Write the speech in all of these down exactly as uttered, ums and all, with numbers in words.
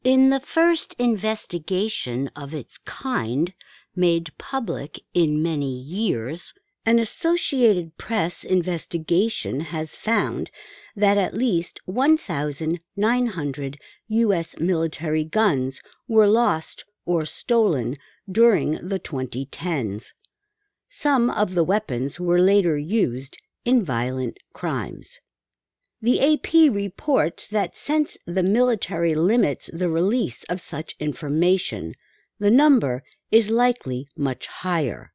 In the first investigation of its kind, made public in many years, an Associated Press investigation has found that at least one thousand nine hundred U S military guns were lost or stolen during the twenty tens. Some of the weapons were later used in violent crimes. The A P reports that since the military limits the release of such information, the number is likely much higher.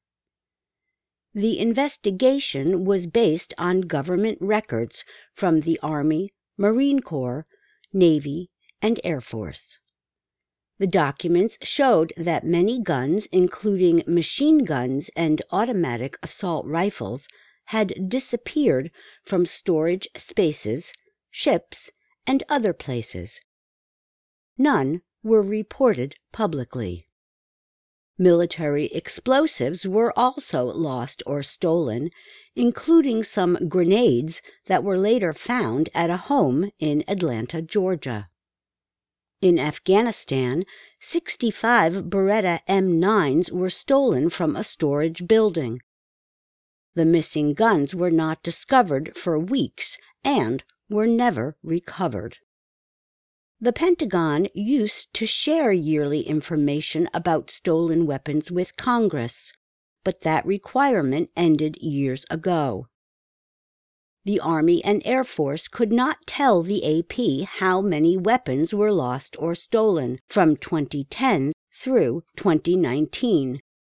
The investigation was based on government records from the Army, Marine Corps, Navy, and Air Force. The documents showed that many guns, including machine guns and automatic assault rifles, had disappeared from storage spaces, ships, and other places. None were reported publicly. Military explosives were also lost or stolen, including some grenades that were later found at a home in Atlanta, Georgia. In Afghanistan, sixty-five Beretta M nines were stolen from a storage building. The missing guns were not discovered for weeks and were never recovered. The Pentagon used to share yearly information about stolen weapons with Congress, but that requirement ended years ago. The Army and Air Force could not tell the A P how many weapons were lost or stolen from twenty ten through twenty nineteen.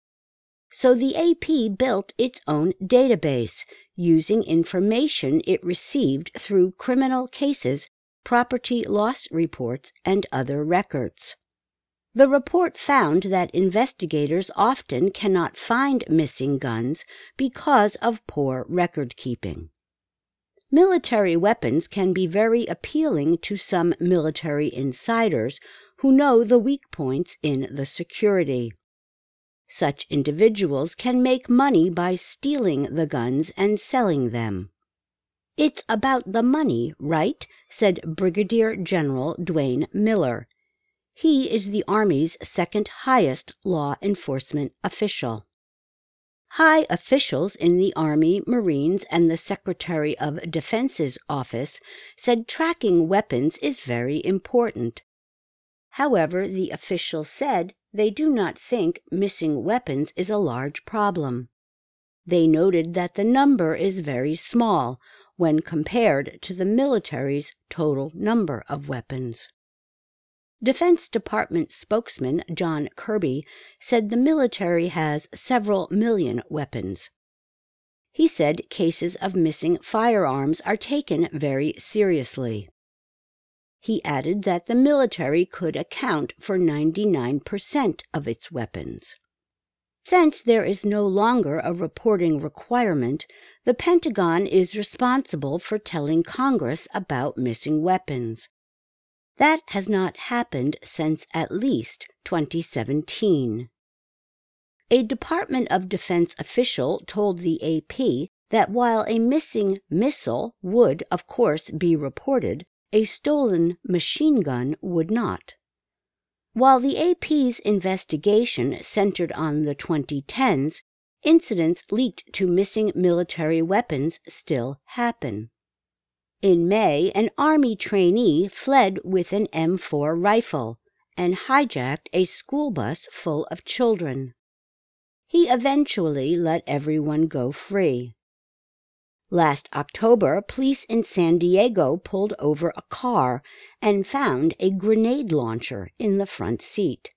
So the A P built its own database, using information it received through criminal cases, property loss reports, and other records. The report found that investigators often cannot find missing guns because of poor record-keeping. Military weapons can be very appealing to some military insiders who know the weak points in the security. Such individuals can make money by stealing the guns and selling them. "It's about the money, right?" said Brigadier General Duane Miller. He is the Army's second highest law enforcement official. High officials in the Army, Marines, and the Secretary of Defense's office said tracking weapons is very important. However, the official said they do not think missing weapons is a large problem. They noted that the number is very small when compared to the military's total number of weapons. Defense Department spokesman John Kirby said the military has several million weapons. He said cases of missing firearms are taken very seriously. He added that the military could account for ninety-nine percent of its weapons. Since there is no longer a reporting requirement, the Pentagon is responsible for telling Congress about missing weapons. That has not happened since at least twenty seventeen. A Department of Defense official told the A P that while a missing missile would, of course, be reported, a stolen machine gun would not. While the A P's investigation centered on the twenty tens, incidents linked to missing military weapons still happen. In May, an Army trainee fled with an M four rifle and hijacked a school bus full of children. He eventually let everyone go free. Last October, police in San Diego pulled over a car and found a grenade launcher in the front seat.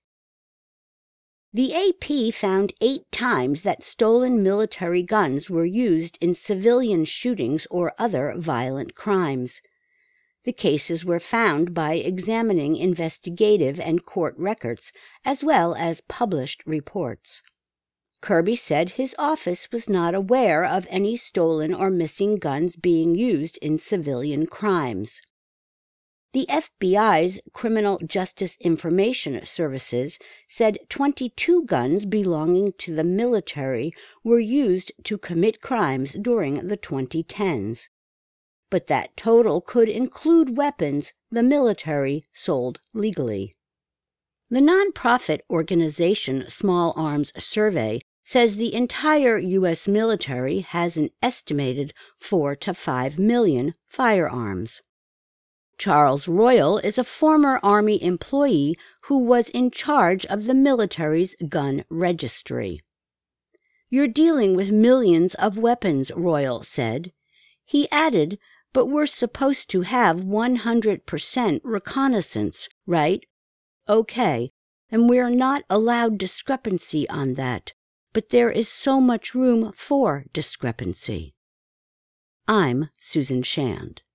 The A P found eight times that stolen military guns were used in civilian shootings or other violent crimes. The cases were found by examining investigative and court records, as well as published reports. Kirby said his office was not aware of any stolen or missing guns being used in civilian crimes. The F B I's Criminal Justice Information Services said twenty-two guns belonging to the military were used to commit crimes during the twenty tens. But that total could include weapons the military sold legally. The nonprofit organization Small Arms Survey says the entire U S military has an estimated four to five million firearms. Charles Royal is a former Army employee who was in charge of the military's gun registry. "You're dealing with millions of weapons," Royal said. He added, "But we're supposed to have one hundred percent reconnaissance, right? Okay, and we're not allowed discrepancy on that, but there is so much room for discrepancy." I'm Susan Shand.